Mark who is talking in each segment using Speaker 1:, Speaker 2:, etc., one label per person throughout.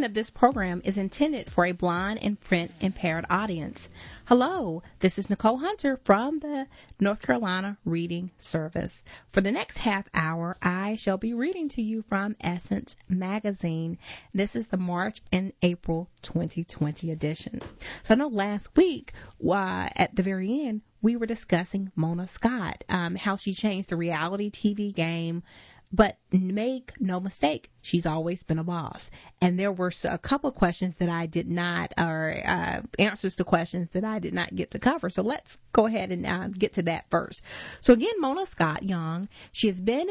Speaker 1: content of this program is intended for a blind and print impaired audience. Hello, this is Nicole Hunter from the North Carolina Reading Service. For the next half hour, I shall be reading to you from Essence Magazine. This is the March and April 2020 edition. So I know last week, at the very end, we were discussing Mona Scott, how she changed the reality TV game. But make no mistake, she's always been a boss. And there were a couple of questions that I did not, or answers to questions that I did not get to cover. So let's go ahead and get to that first. So again, Mona Scott Young, she has been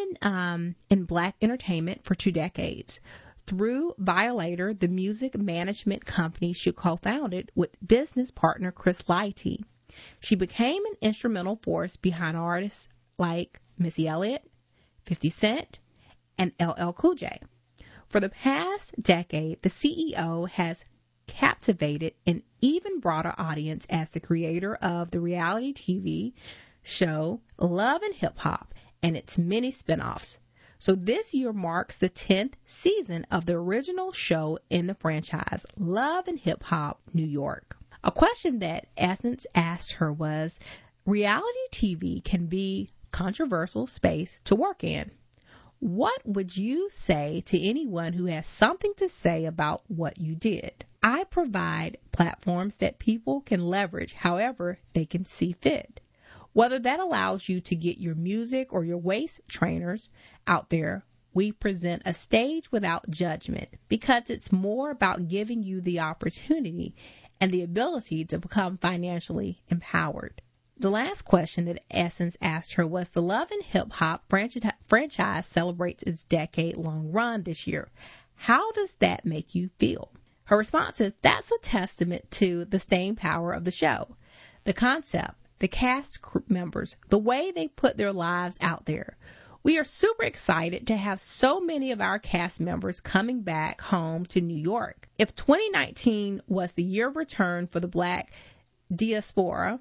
Speaker 1: in black entertainment for 2 decades. Through Violator, the music management company she co-founded with business partner Chris Lighty, she became an instrumental force behind artists like Missy Elliott, 50 Cent, and LL Cool J. For the past decade, the CEO has captivated an even broader audience as the creator of the reality TV show Love and Hip Hop and its many spinoffs. So this year marks the 10th season of the original show in the franchise, Love and Hip Hop New York. A question that Essence asked her was, reality TV can be controversial space to work in. What would you say to anyone who has something to say about what you did? I provide platforms that people can leverage however they can see fit. Whether that allows you to get your music or your waist trainers out there, we present a stage without judgment because it's more about giving you the opportunity and the ability to become financially empowered. The last question that Essence asked her was, the Love and Hip Hop franchise celebrates its decade-long run this year. How does that make you feel? Her response is, that's a testament to the staying power of the show. The concept, the cast members, the way they put their lives out there. We are super excited to have so many of our cast members coming back home to New York. If 2019 was the year of return for the Black diaspora,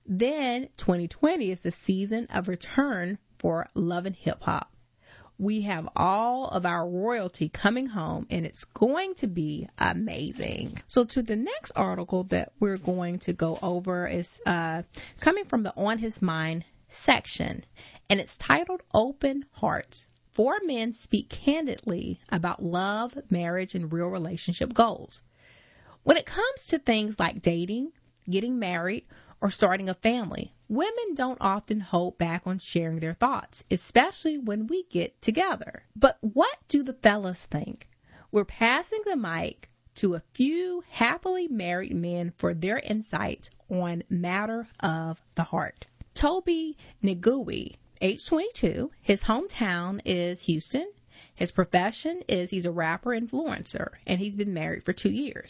Speaker 1: then 2020 is the season of return for Love and Hip Hop. We have all of our royalty coming home, and it's going to be amazing. So to the next article that we're going to go over is coming from the On His Mind section, and it's titled Open Hearts. 4 men speak candidly about love, marriage, and real relationship goals. When it comes to things like dating, getting married, or starting a family, women don't often hold back on sharing their thoughts, especially when we get together. But what do the fellas think? We're passing the mic to a few happily married men for their insights on matter of the heart. Toby Negui, age 22, his hometown is Houston. His profession is he's a rapper influencer, and he's been married for 2 years.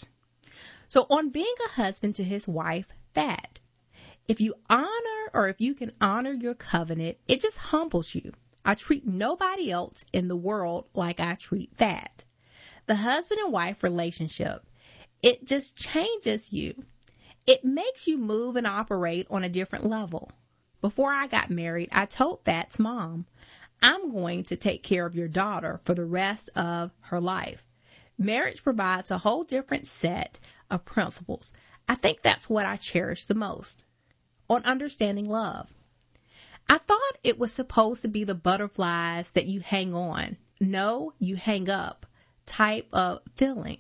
Speaker 1: So on being a husband to his wife, Thad, if you can honor your covenant, it just humbles you. I treat nobody else in the world like I treat Thad. The husband and wife relationship, it just changes you. It makes you move and operate on a different level. Before I got married, I told Thad's mom, I'm going to take care of your daughter for the rest of her life. Marriage provides a whole different set of principles. I think that's what I cherish the most. On understanding love. I thought it was supposed to be the butterflies that you hang on. No, you hang up type of feeling.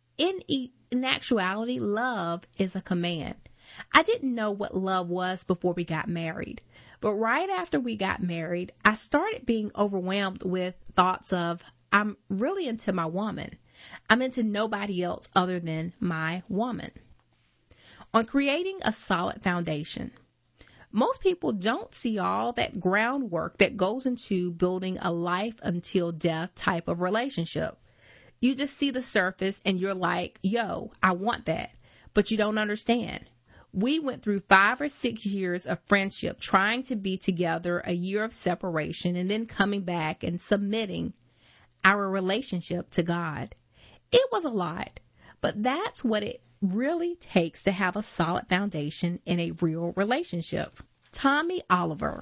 Speaker 1: In actuality, love is a command. I didn't know what love was before we got married. But right after we got married, I started being overwhelmed with thoughts of, I'm really into my woman. I'm into nobody else other than my woman. On creating a solid foundation. Most people don't see all that groundwork that goes into building a life until death type of relationship. You just see the surface and you're like, yo, I want that. But you don't understand. We went through 5 or 6 years of friendship, trying to be together, a year of separation, and then coming back and submitting our relationship to God. It was a lot, but that's what it really takes to have a solid foundation in a real relationship. Tommy Oliver,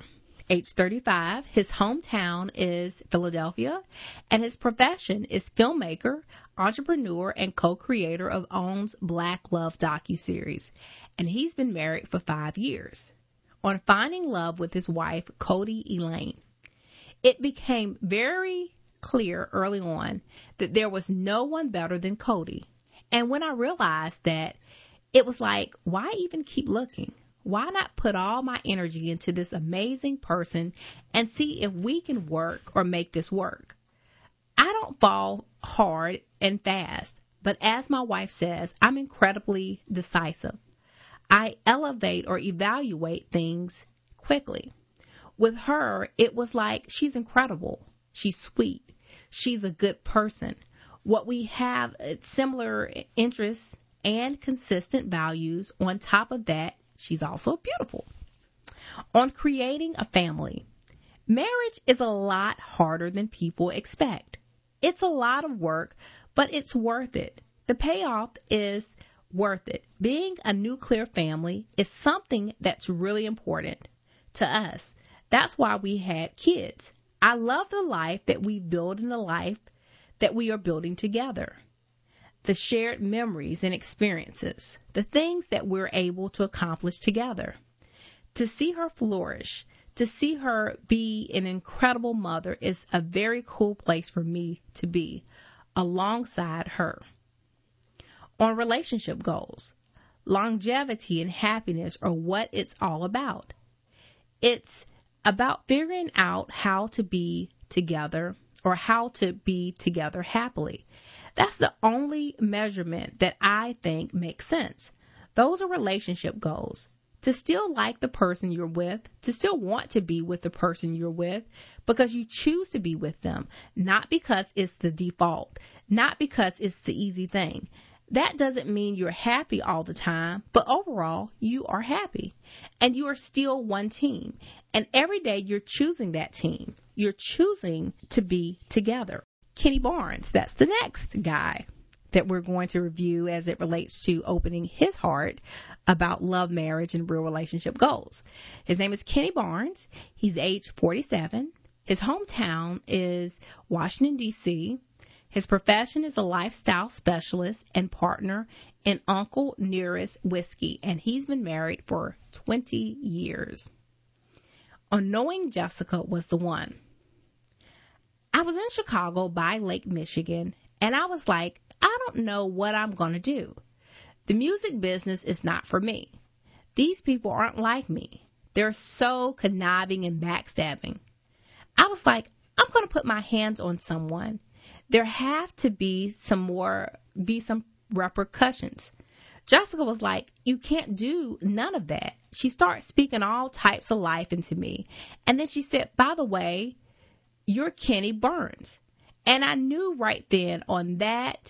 Speaker 1: age 35. His hometown is Philadelphia, and his profession is filmmaker, entrepreneur, and co-creator of OWN's Black Love docuseries. And he's been married for 5 years. On finding love with his wife, Cody Elaine, it became very clear early on that there was no one better than Cody. And when I realized that, it was like, why even keep looking? Why not put all my energy into this amazing person and see if we can work or make this work? I don't fall hard and fast, but as my wife says, I'm incredibly decisive. I elevate or evaluate things quickly. With her, it was like, she's incredible. She's sweet. She's a good person. What we have, similar interests and consistent values. On top of that, she's also beautiful. On creating a family, marriage is a lot harder than people expect. It's a lot of work, but it's worth it. The payoff is worth it. Being a nuclear family is something that's really important to us. That's why we had kids. I love the life that we build and the life that we are building together. The shared memories and experiences, the things that we're able to accomplish together. To see her flourish, to see her be an incredible mother is a very cool place for me to be alongside her. On relationship goals, longevity and happiness are what it's all about. It's about figuring out how to be together or how to be together happily. That's the only measurement that I think makes sense. Those are relationship goals. To still like the person you're with, to still want to be with the person you're with because you choose to be with them, not because it's the default, not because it's the easy thing. That doesn't mean you're happy all the time, but overall, you are happy. And you are still one team. And every day you're choosing that team. You're choosing to be together. Kenny Barnes, that's the next guy that we're going to review as it relates to opening his heart about love, marriage, and real relationship goals. His name is Kenny Barnes. He's age 47. His hometown is Washington, D.C., His profession is a lifestyle specialist and partner in Uncle Nearest Whiskey, and he's been married for 20 years. On Knowing Jessica was the one. I was in Chicago by Lake Michigan, and I was like, I don't know what I'm going to do. The music business is not for me. These people aren't like me. They're so conniving and backstabbing. I was like, I'm going to put my hands on someone. There have to be some repercussions. Jessica was like, you can't do none of that. She started speaking all types of life into me. And then she said, by the way, you're Kenny Barnes. And I knew right then on that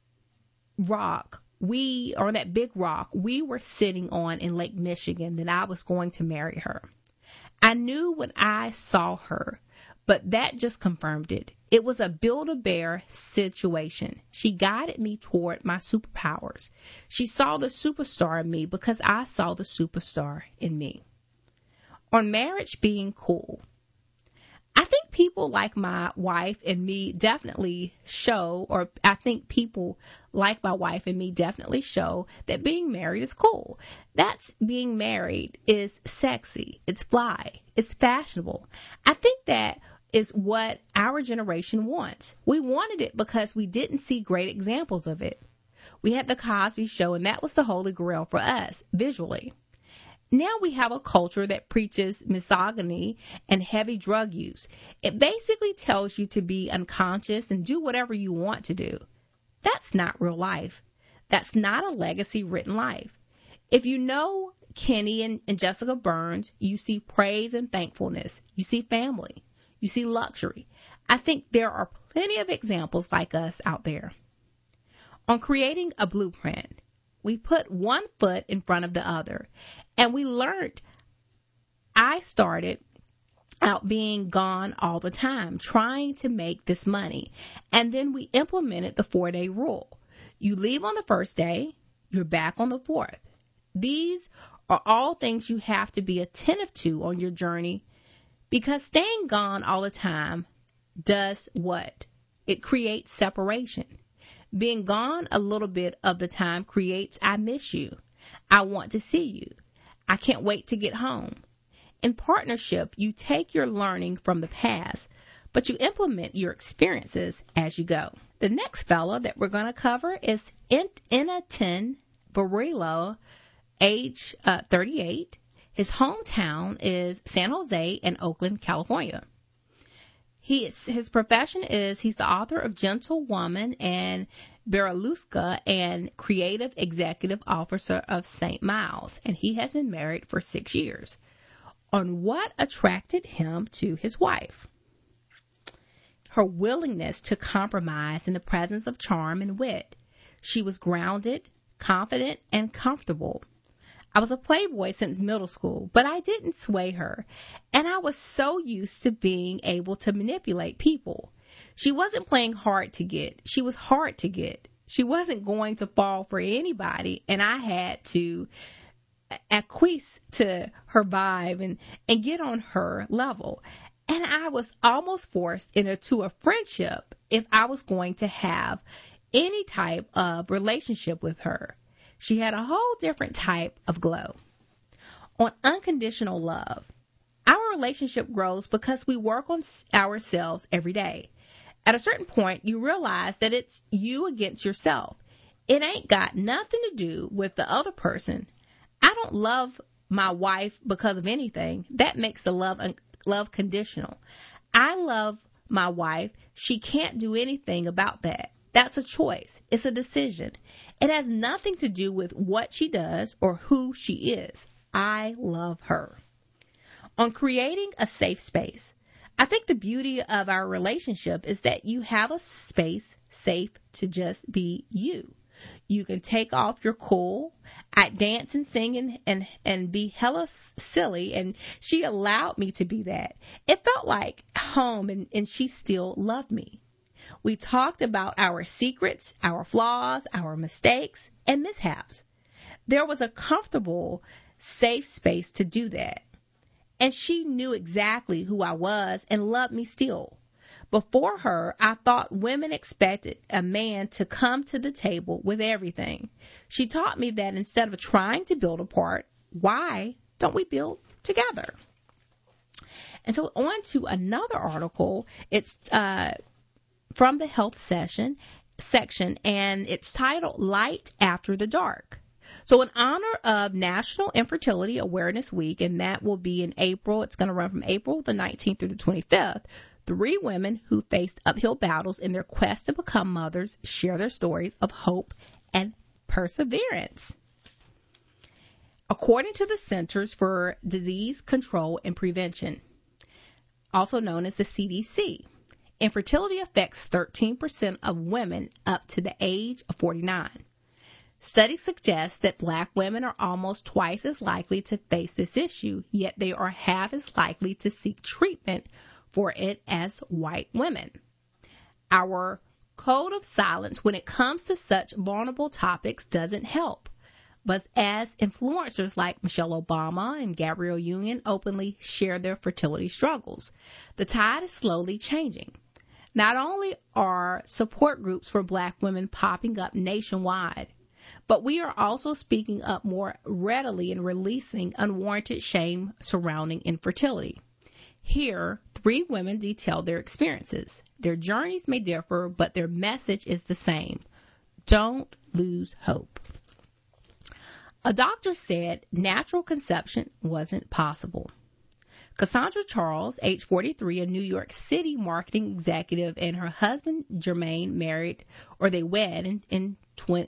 Speaker 1: rock, on that big rock we were sitting on in Lake Michigan, that I was going to marry her. I knew when I saw her, but that just confirmed it. It was a Build-A-Bear situation. She guided me toward my superpowers. She saw the superstar in me because I saw the superstar in me. On marriage being cool, I think people like my wife and me definitely show, or I think people like my wife and me definitely show that being married is cool. That's being married is sexy. It's fly. It's fashionable. I think that is what our generation wants. We wanted it because we didn't see great examples of it. We had the Cosby Show, and that was the holy grail for us visually. Now we have a culture that preaches misogyny and heavy drug use. It basically tells you to be unconscious and do whatever you want to do. That's not real life. That's not a legacy-written life. If you know Kenny and Jessica Barnes, you see praise and thankfulness. You see family. You see luxury. I think there are plenty of examples like us out there. On creating a blueprint, we put one foot in front of the other. And we learned, I started out being gone all the time, trying to make this money. And then we implemented the 4-day rule. You leave on the first day, you're back on the fourth. These are all things you have to be attentive to on your journey Because staying gone all the time does what? It creates separation. Being gone a little bit of the time creates I miss you. I want to see you. I can't wait to get home. In partnership, you take your learning from the past, but you implement your experiences as you go. The next fellow that we're going to cover is Enatin Barillo, age 38. His hometown is San Jose and Oakland, California. His profession is he's the author of Gentle Woman and Baraluska and creative executive officer of St. Miles, and he has been married for 6 years. On what attracted him to his wife? Her willingness to compromise in the presence of charm and wit. She was grounded, confident, and comfortable. I was a playboy since middle school, but I didn't sway her, and I was so used to being able to manipulate people. She wasn't playing hard to get. She was hard to get. She wasn't going to fall for anybody, and I had to acquiesce to her vibe and get on her level. And I was almost forced into a friendship if I was going to have any type of relationship with her. She had a whole different type of glow. On unconditional love, our relationship grows because we work on ourselves every day. At a certain point, you realize that it's you against yourself. It ain't got nothing to do with the other person. I don't love my wife because of anything. That makes the love conditional. I love my wife. She can't do anything about that. That's a choice. It's a decision. It has nothing to do with what she does or who she is. I love her. On creating a safe space, I think the beauty of our relationship is that you have a space safe to just be you. You can take off your cool. I dance and sing and be hella silly, and she allowed me to be that. It felt like home, and she still loved me. We talked about our secrets, our flaws, our mistakes, and mishaps. There was a comfortable, safe space to do that. And she knew exactly who I was and loved me still. Before her, I thought women expected a man to come to the table with everything. She taught me that instead of trying to build apart, why don't we build together? And so on to another article. It's from the health section, and it's titled Light After the Dark. So in honor of National Infertility Awareness Week, and that will be in April, it's going to run from April the 19th through the 25th, 3 women who faced uphill battles in their quest to become mothers share their stories of hope and perseverance. According to the Centers for Disease Control and Prevention, also known as the CDC, infertility affects 13% of women up to the age of 49. Studies suggest that Black women are almost twice as likely to face this issue, yet they are half as likely to seek treatment for it as white women. Our code of silence when it comes to such vulnerable topics doesn't help. But as influencers like Michelle Obama and Gabrielle Union openly share their fertility struggles, the tide is slowly changing. Not only are support groups for Black women popping up nationwide, but we are also speaking up more readily and releasing unwarranted shame surrounding infertility. Here, 3 women detail their experiences. Their journeys may differ, but their message is the same. Don't lose hope. A doctor said natural conception wasn't possible. Cassandra Charles, age 43, a New York City marketing executive, and her husband Jermaine they wed in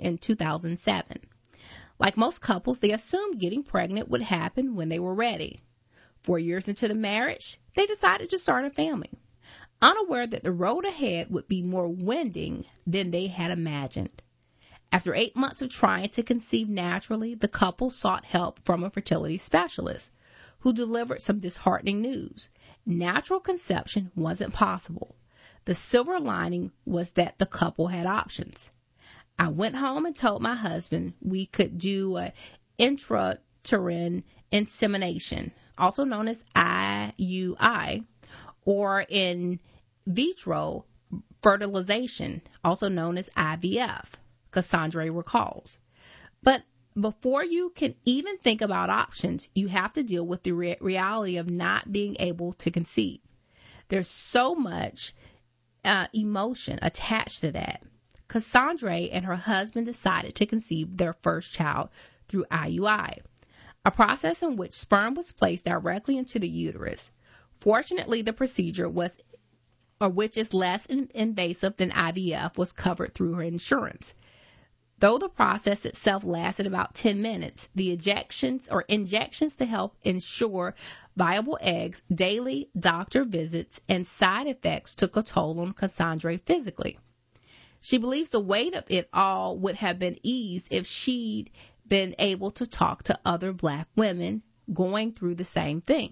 Speaker 1: 2007. Like most couples, they assumed getting pregnant would happen when they were ready. 4 years into the marriage, they decided to start a family, unaware that the road ahead would be more winding than they had imagined. After 8 months of trying to conceive naturally, the couple sought help from a fertility specialist who delivered some disheartening news. Natural conception wasn't possible. The silver lining was that the couple had options. I went home and told my husband we could do an intrauterine insemination, also known as IUI, or in vitro fertilization, also known as IVF, Cassandra recalls. But before you can even think about options, you have to deal with the reality of not being able to conceive. There's so much emotion attached to that. Cassandra and her husband decided to conceive their first child through IUI, a process in which sperm was placed directly into the uterus. Fortunately, the procedure which is less invasive than IVF, was covered through her insurance. Though the process itself lasted about 10 minutes, the injections to help ensure viable eggs, daily doctor visits, and side effects took a toll on Cassandra physically. She believes the weight of it all would have been eased if she'd been able to talk to other black women going through the same thing.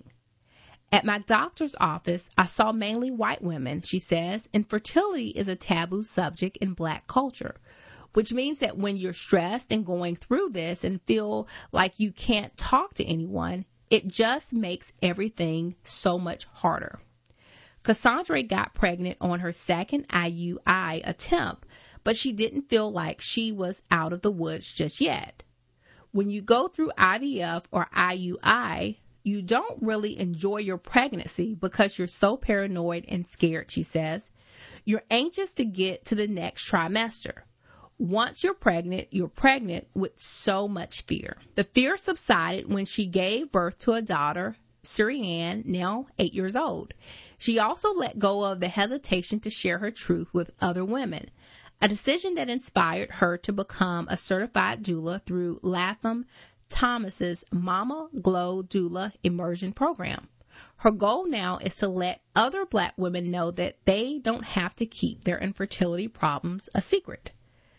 Speaker 1: At my doctor's office, I saw mainly white women, she says, and fertility is a taboo subject in black culture, which means that when you're stressed and going through this and feel like you can't talk to anyone, it just makes everything so much harder. Cassandra got pregnant on her second IUI attempt, but she didn't feel like she was out of the woods just yet. When you go through IVF or IUI, you don't really enjoy your pregnancy because you're so paranoid and scared, she says. You're anxious to get to the next trimester. Once you're pregnant with so much fear. The fear subsided when she gave birth to a daughter, Surianne, now 8 years old. She also let go of the hesitation to share her truth with other women, a decision that inspired her to become a certified doula through Latham Thomas's Mama Glow Doula Immersion Program. Her goal now is to let other black women know that they don't have to keep their infertility problems a secret.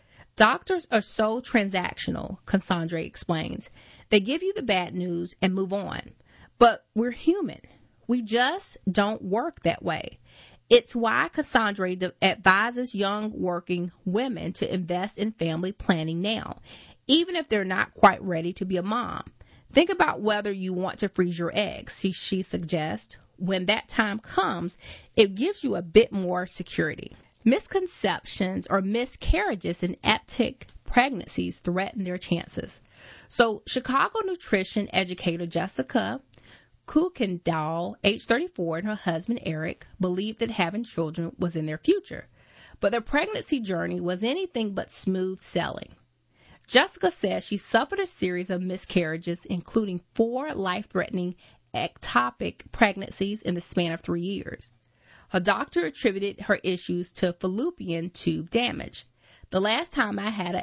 Speaker 1: Doctors are so transactional, Cassandra explains. They give you the bad news and move on. But we're human. We just don't work that way. It's why Cassandra advises young working women to invest in family planning now, even if they're not quite ready to be a mom. Think about whether you want to freeze your eggs, she suggests. When that time comes, it gives you a bit more security. Misconceptions or miscarriages in ectopic pregnancies threaten their chances. So Chicago nutrition educator Jessica Kuykendall, age 34, and her husband Eric believed that having children was in their future. But their pregnancy journey was anything but smooth sailing. Jessica says she suffered a series of miscarriages, including 4 life-threatening ectopic pregnancies in the span of 3 years. Her doctor attributed her issues to fallopian tube damage. The last time I had an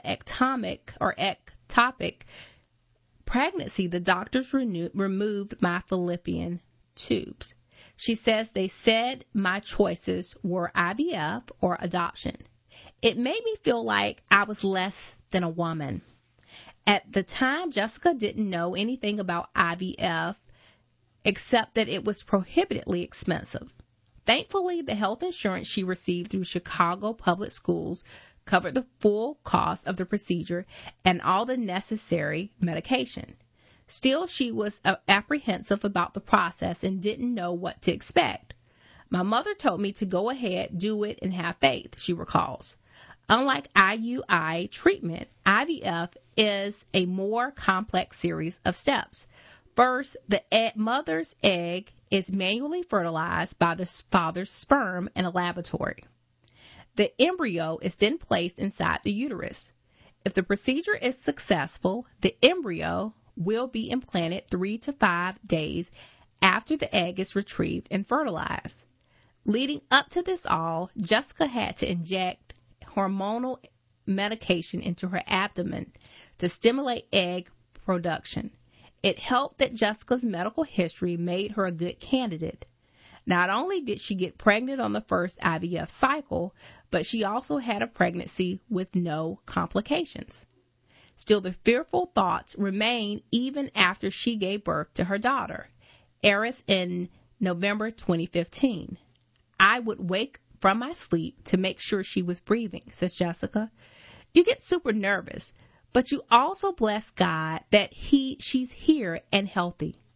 Speaker 1: ectopic pregnancy, the doctors removed my fallopian tubes. She says they said my choices were IVF or adoption. It made me feel like I was less than a woman. At the time, Jessica didn't know anything about IVF except that it was prohibitively expensive. Thankfully, the health insurance she received through Chicago Public Schools covered the full cost of the procedure and all the necessary medication. Still, she was apprehensive about the process and didn't know what to expect. My mother told me to go ahead, do it, and have faith, she recalls. Unlike IUI treatment, IVF is a more complex series of steps. First, the mother's egg is manually fertilized by the father's sperm in a laboratory. The embryo is then placed inside the uterus. If the procedure is successful, the embryo will be implanted 3 to 5 days after the egg is retrieved and fertilized. Leading up to this all, Jessica had to inject hormonal medication into her abdomen to stimulate egg production. It helped that Jessica's medical history made her a good candidate. Not only did she get pregnant on the first IVF cycle, but she also had a pregnancy with no complications. Still, the fearful thoughts remained even after she gave birth to her daughter, Eris, in November 2015. I would wake from my sleep to make sure she was breathing, says Jessica. You get super nervous, but you also bless God that she's here and healthy.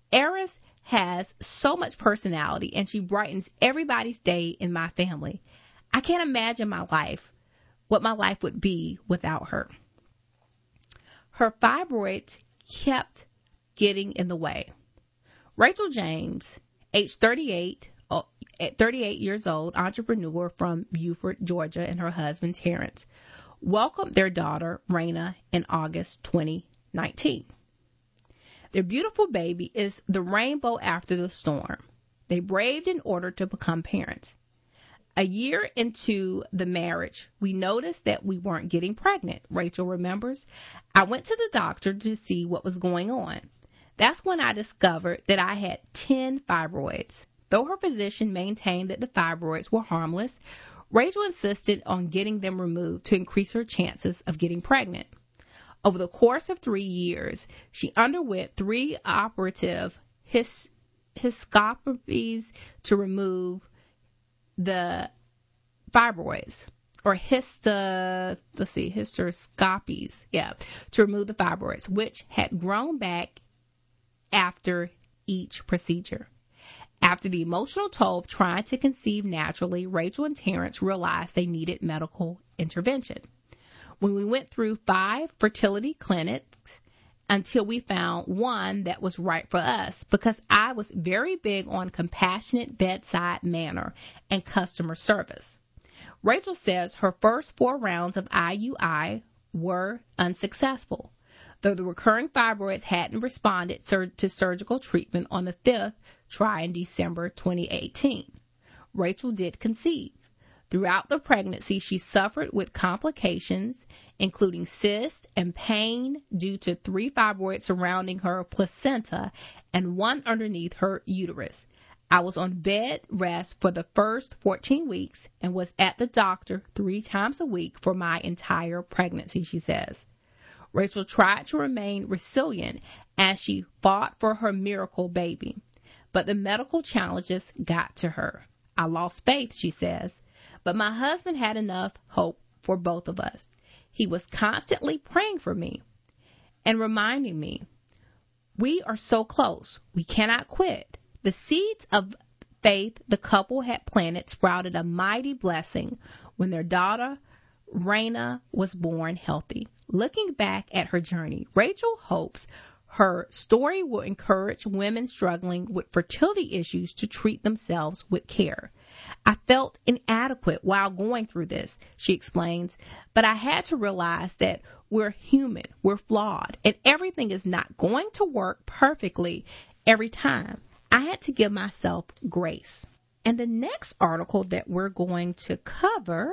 Speaker 1: Eris has so much personality, and she brightens everybody's day in my family. I can't imagine what my life would be without her. Her fibroids kept getting in the way. Rachel James, age 38 years old, entrepreneur from Beaufort, Georgia, and her husband Terrence, welcomed their daughter, Raina, in August 2019. Their beautiful baby is the rainbow after the storm. They braved in order to become parents. A year into the marriage, we noticed that we weren't getting pregnant, Rachel remembers. I went to the doctor to see what was going on. That's when I discovered that I had 10 fibroids. Though her physician maintained that the fibroids were harmless, Rachel insisted on getting them removed to increase her chances of getting pregnant. Over the course of 3 years, she underwent 3 operative hysteroscopies to remove the fibroids, or hysteroscopies, to remove the fibroids, which had grown back after each procedure. After the emotional toll of trying to conceive naturally, Rachel and Terrence realized they needed medical intervention. When we went through 5 fertility clinics until we found one that was right for us, because I was very big on compassionate bedside manner and customer service. Rachel says her first 4 rounds of IUI were unsuccessful, though the recurring fibroids hadn't responded to surgical treatment on the 5th try in December 2018. Rachel did conceive. Throughout the pregnancy, she suffered with complications, including cysts and pain due to 3 fibroids surrounding her placenta and 1 underneath her uterus. I was on bed rest for the first 14 weeks and was at the doctor 3 times a week for my entire pregnancy, she says. Rachel tried to remain resilient as she fought for her miracle baby, but the medical challenges got to her. I lost faith, she says, but my husband had enough hope for both of us. He was constantly praying for me and reminding me, we are so close. We cannot quit. The seeds of faith the couple had planted sprouted a mighty blessing when their daughter, Raina, was born healthy. Looking back at her journey, Rachel hopes her story will encourage women struggling with fertility issues to treat themselves with care. I felt inadequate while going through this, she explains, but I had to realize that we're human, we're flawed, and everything is not going to work perfectly every time. I had to give myself grace. And the next article that we're going to cover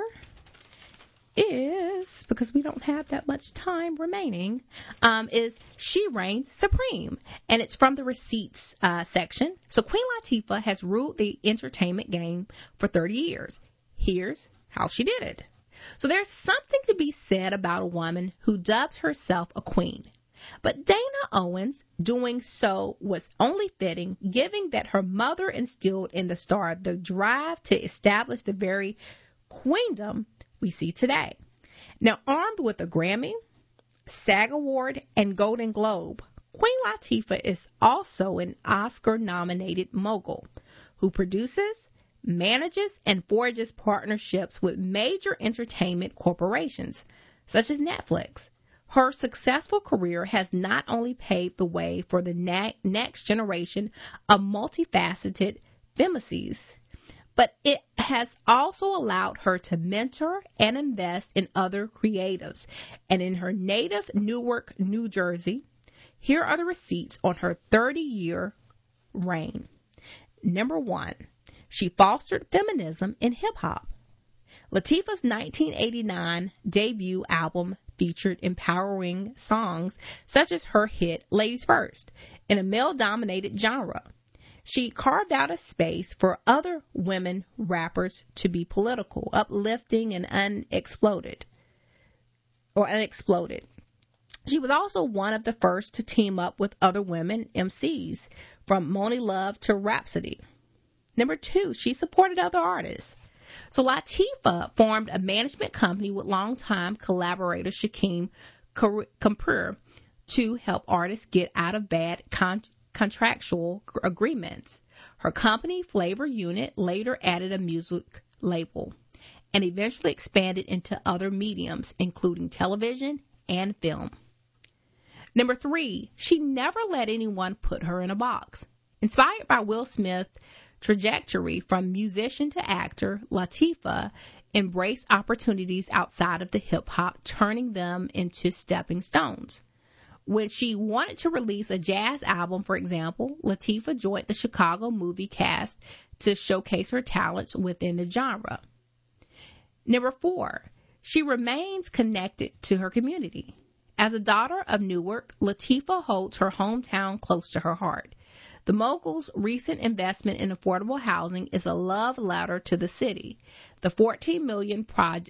Speaker 1: is, because we don't have that much time remaining, is She Reigns Supreme. And it's from the receipts section. So Queen Latifah has ruled the entertainment game for 30 years. Here's how she did it. So there's something to be said about a woman who dubs herself a queen. But Dana Owens doing so was only fitting, given that her mother instilled in the star the drive to establish the very queendom we see today. Now, armed with a Grammy, SAG Award, and Golden Globe, Queen Latifah is also an Oscar-nominated mogul who produces, manages, and forges partnerships with major entertainment corporations, such as Netflix. Her successful career has not only paved the way for the next generation of multifaceted feminities, but it has also allowed her to mentor and invest in other creatives. And in her native Newark, New Jersey, here are the receipts on her 30-year reign. Number 1, she fostered feminism in hip-hop. Latifah's 1989 debut album featured empowering songs such as her hit Ladies First in a male-dominated genre. She carved out a space for other women rappers to be political, uplifting, and unexploded. She was also one of the first to team up with other women MCs, from Monie Love to Rhapsody. Number 2, she supported other artists. So Latifah formed a management company with longtime collaborator Shakim Kapoor to help artists get out of bad contractual agreements. Her company, Flavor Unit, later added a music label and eventually expanded into other mediums, including television and film. Number 3, she never let anyone put her in a box. Inspired by Will Smith's trajectory from musician to actor, Latifah embraced opportunities outside of the hip-hop, turning them into stepping stones. When she wanted to release a jazz album, for example, Latifah joined the Chicago movie cast to showcase her talents within the genre. Number 4, she remains connected to her community. As a daughter of Newark, Latifah holds her hometown close to her heart. The mogul's recent investment in affordable housing is a love letter to the city. The $14 million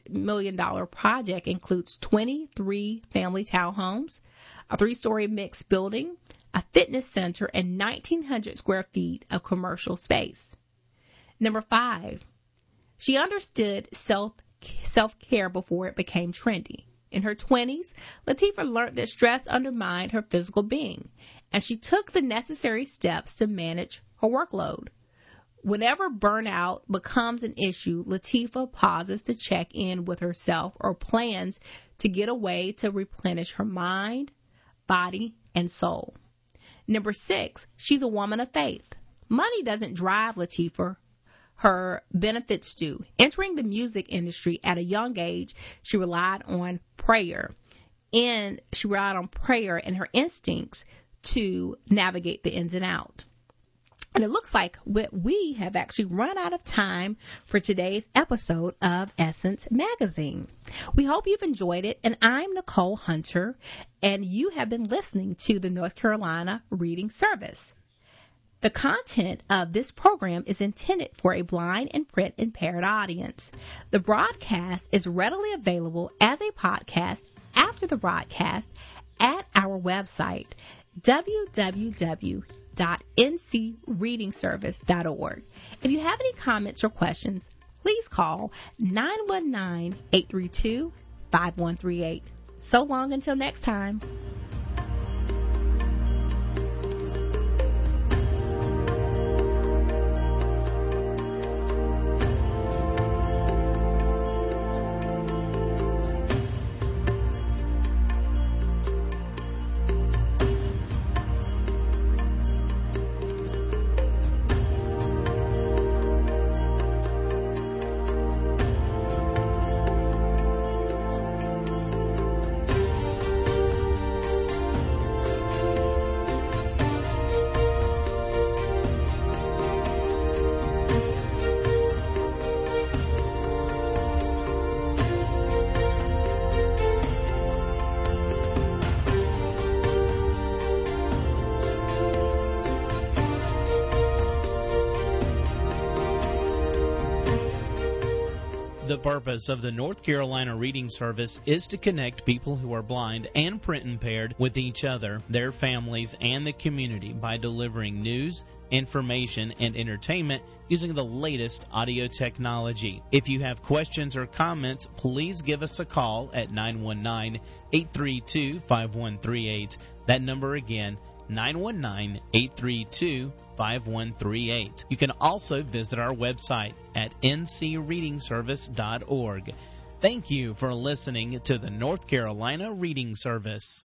Speaker 1: project includes 23 family townhomes, a 3-story mixed building, a fitness center, and 1,900 square feet of commercial space. Number 5, she understood self-care before it became trendy. In her 20s, Latifah learned that stress undermined her physical being, and she took the necessary steps to manage her workload. Whenever burnout becomes an issue, Latifah pauses to check in with herself or plans to get away to replenish her mind, body, and soul. Number 6, she's a woman of faith. Money doesn't drive Latifah. Her benefits do. Entering the music industry at a young age, she relied on prayer and her instincts to navigate the ins and outs. And it looks like we have actually run out of time for today's episode of Essence Magazine. We hope you've enjoyed it, and I'm Nicole Hunter, and you have been listening to the North Carolina Reading Service. The content of this program is intended for a blind and print impaired audience. The broadcast is readily available as a podcast after the broadcast at our website, www.ncreadingservice.org. If you have any comments or questions, please call 919-832-5138. So long until next time.
Speaker 2: The purpose of the North Carolina Reading Service is to connect people who are blind and print impaired with each other, their families, and the community by delivering news, information, and entertainment using the latest audio technology. If you have questions or comments, please give us a call at 919-832-5138. That number again, 919-832-5138. You can also visit our website at ncreadingservice.org. Thank you for listening to the North Carolina Reading Service.